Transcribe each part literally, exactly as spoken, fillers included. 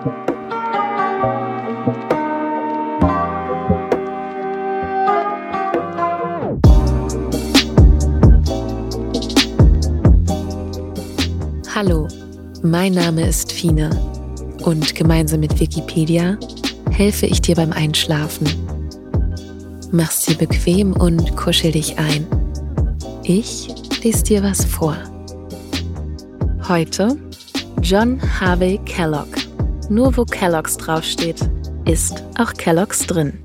Hallo, mein Name ist Fine und gemeinsam mit Wikipedia helfe ich dir beim Einschlafen. Mach's dir bequem und kuschel dich ein. Ich lese dir was vor. Heute John Harvey Kellogg. Nur wo Kellogg's draufsteht, ist auch Kellogg's drin.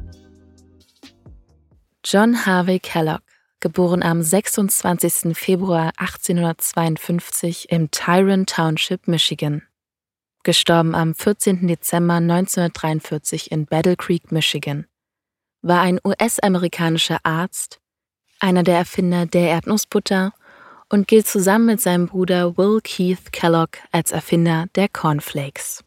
John Harvey Kellogg, geboren am sechsundzwanzigsten Februar achtzehnhundertzweiundfünfzig im Tryon Township, Michigan. Gestorben am vierzehnten Dezember neunzehnhundertdreiundvierzig in Battle Creek, Michigan. War ein U S-amerikanischer Arzt, einer der Erfinder der Erdnussbutter und gilt zusammen mit seinem Bruder Will Keith Kellogg als Erfinder der Cornflakes.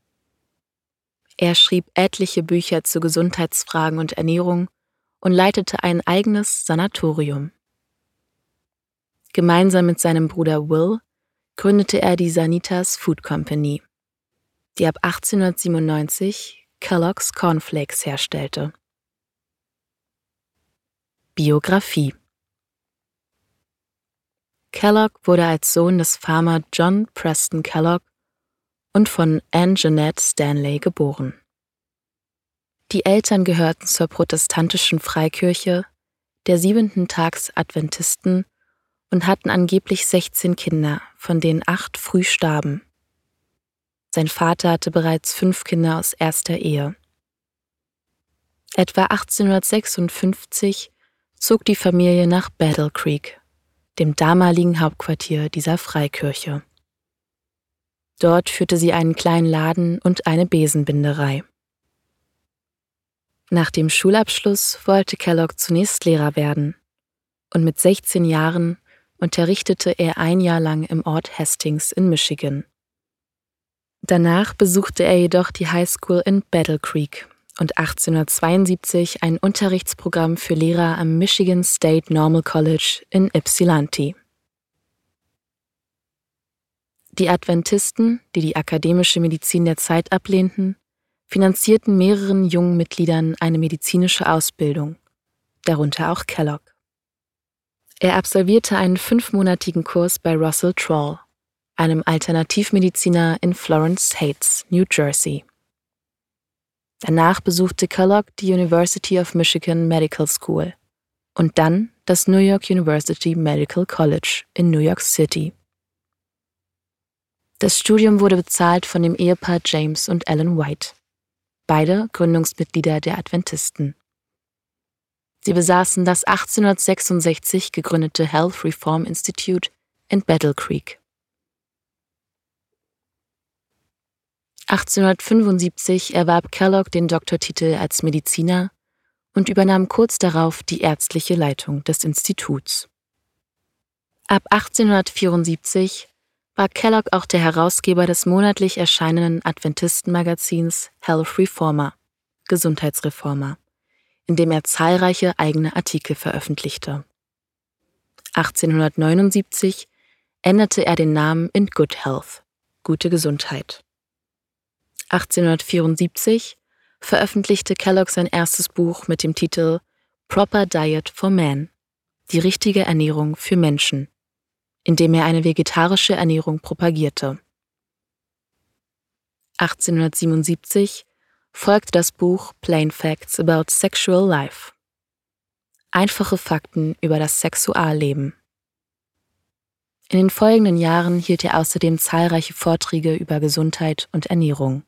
Er schrieb etliche Bücher zu Gesundheitsfragen und Ernährung und leitete ein eigenes Sanatorium. Gemeinsam mit seinem Bruder Will gründete er die Sanitas Food Company, die ab achtzehnhundertsiebenundneunzig Kellogg's Cornflakes herstellte. Biografie: Kellogg wurde als Sohn des Farmer John Preston Kellogg und von Anne Jeanette Stanley geboren. Die Eltern gehörten zur protestantischen Freikirche, der Siebenten-Tags-Adventisten, und hatten angeblich sechzehn Kinder, von denen acht früh starben. Sein Vater hatte bereits fünf Kinder aus erster Ehe. Etwa achtzehnhundertsechsundfünfzig zog die Familie nach Battle Creek, dem damaligen Hauptquartier dieser Freikirche. Dort führte sie einen kleinen Laden und eine Besenbinderei. Nach dem Schulabschluss wollte Kellogg zunächst Lehrer werden und mit sechzehn Jahren unterrichtete er ein Jahr lang im Ort Hastings in Michigan. Danach besuchte er jedoch die High School in Battle Creek und achtzehnhundertzweiundsiebzig ein Unterrichtsprogramm für Lehrer am Michigan State Normal College in Ypsilanti. Die Adventisten, die die akademische Medizin der Zeit ablehnten, finanzierten mehreren jungen Mitgliedern eine medizinische Ausbildung, darunter auch Kellogg. Er absolvierte einen fünfmonatigen Kurs bei Russell Troll, einem Alternativmediziner in Florence Heights, New Jersey. Danach besuchte Kellogg die University of Michigan Medical School und dann das New York University Medical College in New York City. Das Studium wurde bezahlt von dem Ehepaar James und Ellen White, beide Gründungsmitglieder der Adventisten. Sie besaßen das achtzehnhundertsechsundsechzig gegründete Health Reform Institute in Battle Creek. achtzehnhundertfünfundsiebzig erwarb Kellogg den Doktortitel als Mediziner und übernahm kurz darauf die ärztliche Leitung des Instituts. Ab achtzehnhundertvierundsiebzig war Kellogg auch der Herausgeber des monatlich erscheinenden Adventistenmagazins Health Reformer, Gesundheitsreformer, in dem er zahlreiche eigene Artikel veröffentlichte. achtzehnhundertneunundsiebzig änderte er den Namen in Good Health, gute Gesundheit. achtzehnhundertvierundsiebzig veröffentlichte Kellogg sein erstes Buch mit dem Titel Proper Diet for Man, die richtige Ernährung für Menschen, in dem er eine vegetarische Ernährung propagierte. achtzehnhundertsiebenundsiebzig folgte das Buch Plain Facts About Sexual Life. Einfache Fakten über das Sexualleben. In den folgenden Jahren hielt er außerdem zahlreiche Vorträge über Gesundheit und Ernährung.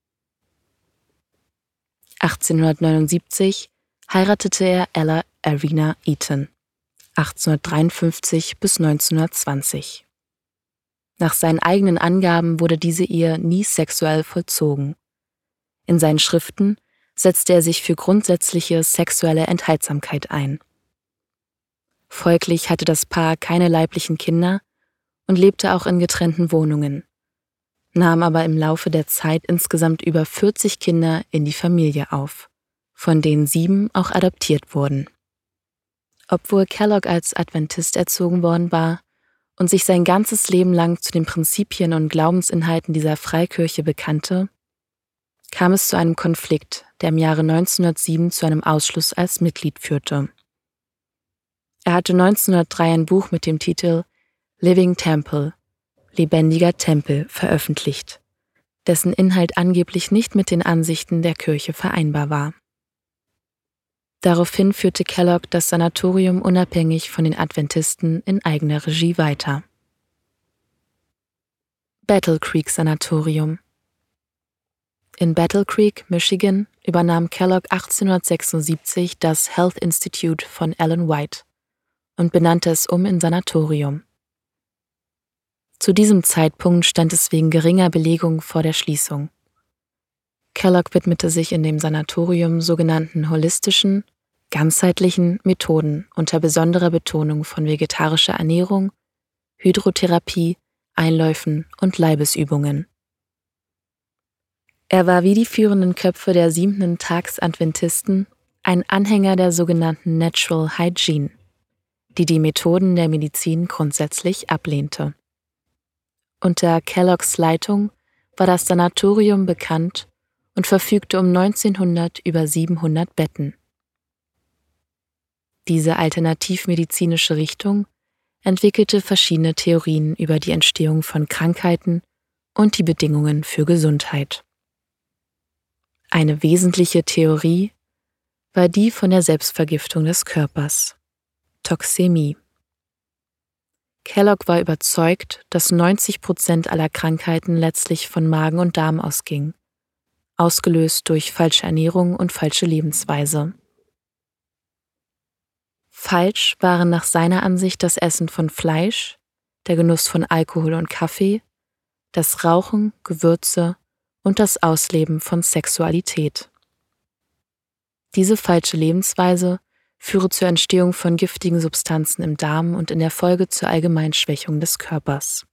achtzehnhundertneunundsiebzig heiratete er Ella Arena Eaton, achtzehnhundertdreiundfünfzig bis neunzehnhundertzwanzig. Nach seinen eigenen Angaben wurde diese Ehe nie sexuell vollzogen. In seinen Schriften setzte er sich für grundsätzliche sexuelle Enthaltsamkeit ein. Folglich hatte das Paar keine leiblichen Kinder und lebte auch in getrennten Wohnungen, nahm aber im Laufe der Zeit insgesamt über vierzig Kinder in die Familie auf, von denen sieben auch adoptiert wurden. Obwohl Kellogg als Adventist erzogen worden war und sich sein ganzes Leben lang zu den Prinzipien und Glaubensinhalten dieser Freikirche bekannte, kam es zu einem Konflikt, der im Jahre neunzehnhundertsieben zu einem Ausschluss als Mitglied führte. Er hatte neunzehnhundertdrei ein Buch mit dem Titel Living Temple, lebendiger Tempel, veröffentlicht, dessen Inhalt angeblich nicht mit den Ansichten der Kirche vereinbar war. Daraufhin führte Kellogg das Sanatorium unabhängig von den Adventisten in eigener Regie weiter. Battle Creek Sanatorium. In Battle Creek, Michigan, übernahm Kellogg achtzehnhundertsechsundsiebzig das Health Institute von Ellen White und benannte es um in Sanatorium. Zu diesem Zeitpunkt stand es wegen geringer Belegung vor der Schließung. Kellogg widmete sich in dem Sanatorium sogenannten holistischen, ganzheitlichen Methoden unter besonderer Betonung von vegetarischer Ernährung, Hydrotherapie, Einläufen und Leibesübungen. Er war wie die führenden Köpfe der siebenten Tags-Adventisten ein Anhänger der sogenannten Natural Hygiene, die die Methoden der Medizin grundsätzlich ablehnte. Unter Kelloggs Leitung war das Sanatorium bekannt und verfügte um neunzehnhundert über siebenhundert Betten. Diese alternativmedizinische Richtung entwickelte verschiedene Theorien über die Entstehung von Krankheiten und die Bedingungen für Gesundheit. Eine wesentliche Theorie war die von der Selbstvergiftung des Körpers, Toxämie. Kellogg war überzeugt, dass neunzig Prozent aller Krankheiten letztlich von Magen und Darm ausgingen, ausgelöst durch falsche Ernährung und falsche Lebensweise. Falsch waren nach seiner Ansicht das Essen von Fleisch, der Genuss von Alkohol und Kaffee, das Rauchen, Gewürze und das Ausleben von Sexualität. Diese falsche Lebensweise führe zur Entstehung von giftigen Substanzen im Darm und in der Folge zur Allgemeinschwächung des Körpers.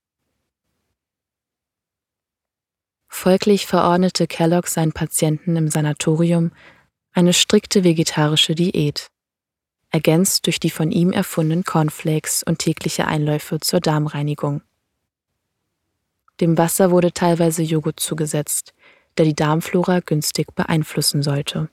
Folglich verordnete Kellogg seinen Patienten im Sanatorium eine strikte vegetarische Diät, ergänzt durch die von ihm erfundenen Cornflakes und tägliche Einläufe zur Darmreinigung. Dem Wasser wurde teilweise Joghurt zugesetzt, der die Darmflora günstig beeinflussen sollte.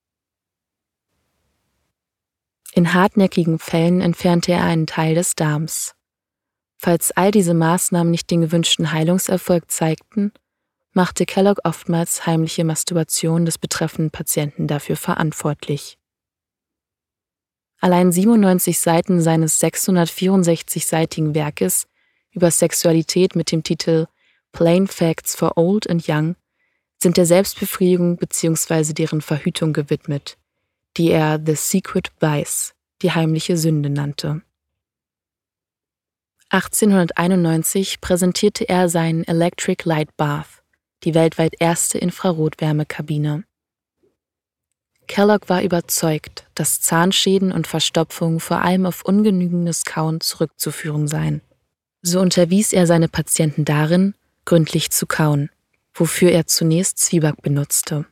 In hartnäckigen Fällen entfernte er einen Teil des Darms. Falls all diese Maßnahmen nicht den gewünschten Heilungserfolg zeigten, machte Kellogg oftmals heimliche Masturbation des betreffenden Patienten dafür verantwortlich. Allein siebenundneunzig Seiten seines sechshundertvierundsechzig-seitigen Werkes über Sexualität mit dem Titel Plain Facts for Old and Young sind der Selbstbefriedigung bzw. deren Verhütung gewidmet, die er The Secret Vice, die heimliche Sünde, nannte. achtzehnhunderteinundneunzig präsentierte er seinen Electric Light Bath, die weltweit erste Infrarotwärmekabine. Kellogg war überzeugt, dass Zahnschäden und Verstopfungen vor allem auf ungenügendes Kauen zurückzuführen seien. So unterwies er seine Patienten darin, gründlich zu kauen, wofür er zunächst Zwieback benutzte.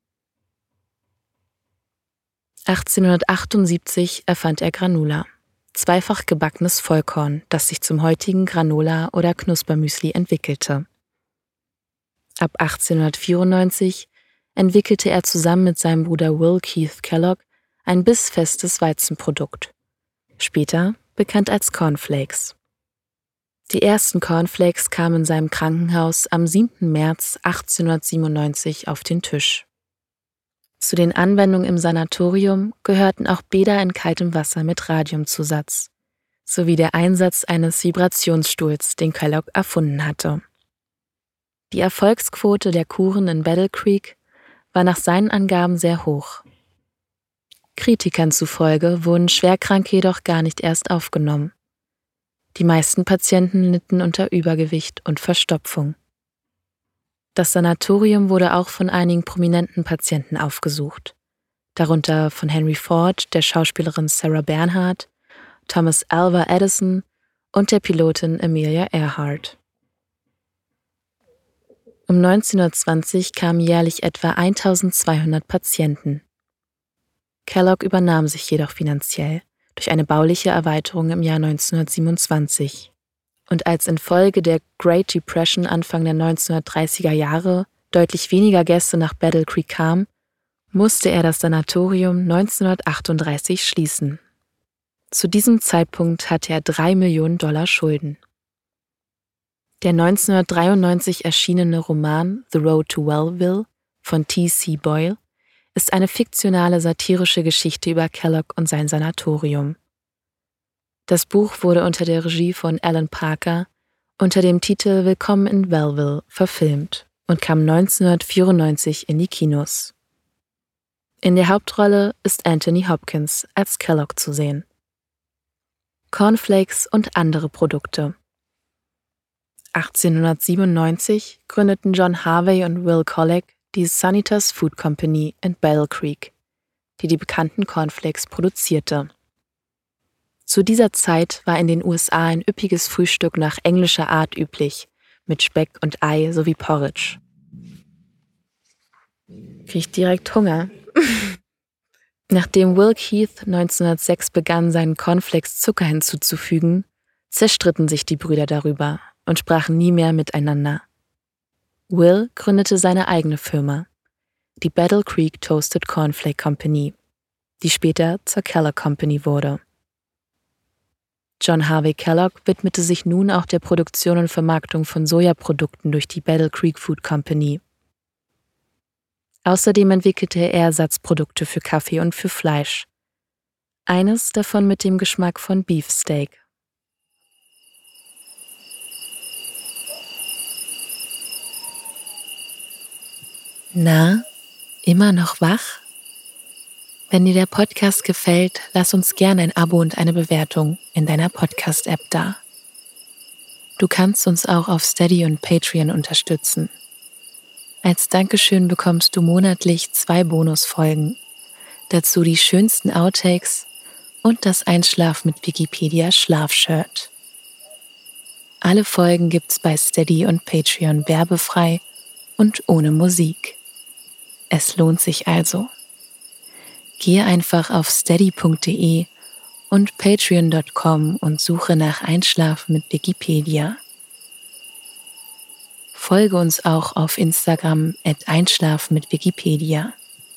achtzehnhundertachtundsiebzig erfand er Granola, zweifach gebackenes Vollkorn, das sich zum heutigen Granola oder Knuspermüsli entwickelte. Ab achtzehnhundertvierundneunzig entwickelte er zusammen mit seinem Bruder Will Keith Kellogg ein bissfestes Weizenprodukt, später bekannt als Cornflakes. Die ersten Cornflakes kamen in seinem Krankenhaus am siebten März achtzehnhundertsiebenundneunzig auf den Tisch. Zu den Anwendungen im Sanatorium gehörten auch Bäder in kaltem Wasser mit Radiumzusatz, sowie der Einsatz eines Vibrationsstuhls, den Kellogg erfunden hatte. Die Erfolgsquote der Kuren in Battle Creek war nach seinen Angaben sehr hoch. Kritikern zufolge wurden Schwerkranke jedoch gar nicht erst aufgenommen. Die meisten Patienten litten unter Übergewicht und Verstopfung. Das Sanatorium wurde auch von einigen prominenten Patienten aufgesucht, darunter von Henry Ford, der Schauspielerin Sarah Bernhardt, Thomas Alva Edison und der Pilotin Amelia Earhart. Um neunzehnhundertzwanzig kamen jährlich etwa eintausendzweihundert Patienten. Kellogg übernahm sich jedoch finanziell durch eine bauliche Erweiterung im Jahr neunzehnhundertsiebenundzwanzig. Und als infolge der Great Depression Anfang der neunzehnhundertdreißiger Jahre deutlich weniger Gäste nach Battle Creek kamen, musste er das Sanatorium neunzehnhundertachtunddreißig schließen. Zu diesem Zeitpunkt hatte er drei Millionen Dollar Schulden. Der neunzehnhundertdreiundneunzig erschienene Roman The Road to Wellville von T C Boyle ist eine fiktionale satirische Geschichte über Kellogg und sein Sanatorium. Das Buch wurde unter der Regie von Alan Parker unter dem Titel Willkommen in Wellville verfilmt und kam neunzehnhundertvierundneunzig in die Kinos. In der Hauptrolle ist Anthony Hopkins als Kellogg zu sehen. Cornflakes und andere Produkte. achtzehnhundertsiebenundneunzig gründeten John Harvey und Will Colleck die Sanitas Food Company in Battle Creek, die die bekannten Cornflakes produzierte. Zu dieser Zeit war in den U S A ein üppiges Frühstück nach englischer Art üblich, mit Speck und Ei sowie Porridge. Krieg ich direkt Hunger. Nachdem Will Keith neunzehnhundertsechs begann, seinen Cornflakes Zucker hinzuzufügen, zerstritten sich die Brüder darüber und sprachen nie mehr miteinander. Will gründete seine eigene Firma, die Battle Creek Toasted Cornflake Company, die später zur Kellogg Company wurde. John Harvey Kellogg widmete sich nun auch der Produktion und Vermarktung von Sojaprodukten durch die Battle Creek Food Company. Außerdem entwickelte er Ersatzprodukte für Kaffee und für Fleisch. Eines davon mit dem Geschmack von Beefsteak. Na, immer noch wach? Wenn dir der Podcast gefällt, lass uns gerne ein Abo und eine Bewertung in deiner Podcast-App da. Du kannst uns auch auf Steady und Patreon unterstützen. Als Dankeschön bekommst du monatlich zwei Bonusfolgen, dazu die schönsten Outtakes und das Einschlaf mit Wikipedia Schlafshirt. Alle Folgen gibt's bei Steady und Patreon werbefrei und ohne Musik. Es lohnt sich also. Gehe einfach auf steady punkt de und patreon punkt com und suche nach Einschlafen mit Wikipedia. Folge uns auch auf Instagram at einschlafen mit Wikipedia.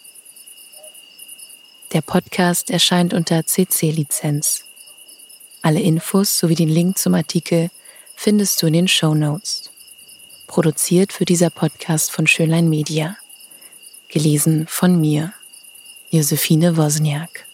Der Podcast erscheint unter C C-Lizenz. Alle Infos sowie den Link zum Artikel findest du in den Shownotes. Produziert für dieser Podcast von Schönlein Media. Gelesen von mir, Josephine Wozniak.